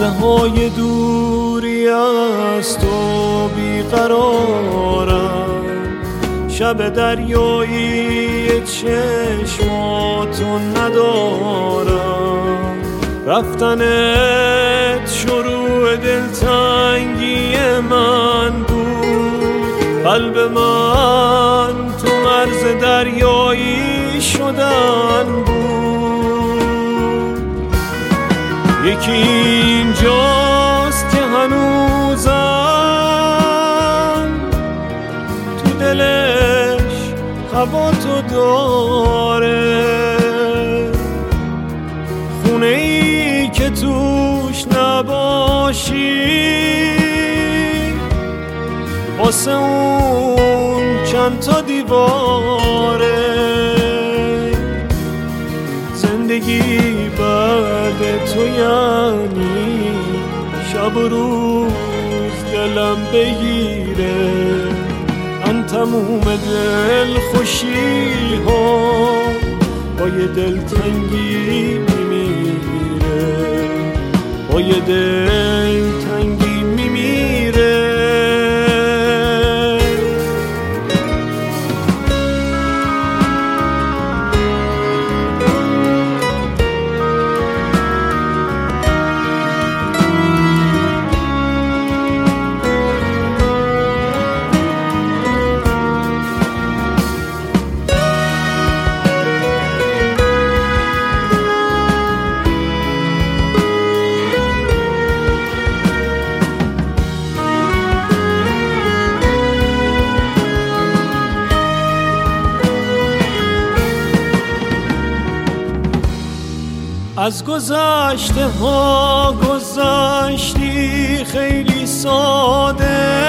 لحظه های دوری از تو بیقرارم، شب دریایی چشماتو ندارم، رفتنت شروع دلتنگی من بود، قلب من تو مرز دریایی شدن بود. یکی اینجاست که هنوزم تو دلش هوا تو داره، خونه ای که توش نباشی واسه اون چند تا دیواره. زندگی بعد تو یعنی شب و روز دلم بگیره، من تموم دل خوشی ها با یه دلتنگی میمیره، با یه دلتنگی میمیره. از گذشته ها گذشتی خیلی ساده،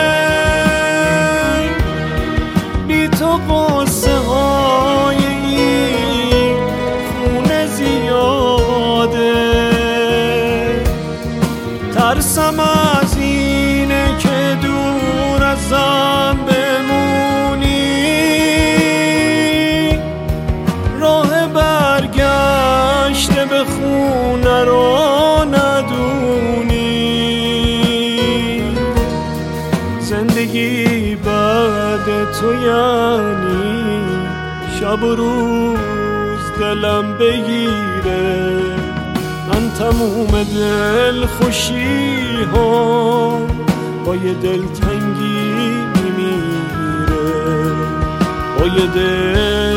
بی تو قصه های این خونه زیاده. ترسم از اینه که دور ازم بمونی، راه برگشت به خونه رو ندونی. زندگی بعد تو یعنی شب و روز دلم بگیره، من تموم دل خوشی ها با یه دلتنگی میمیره، با یه دل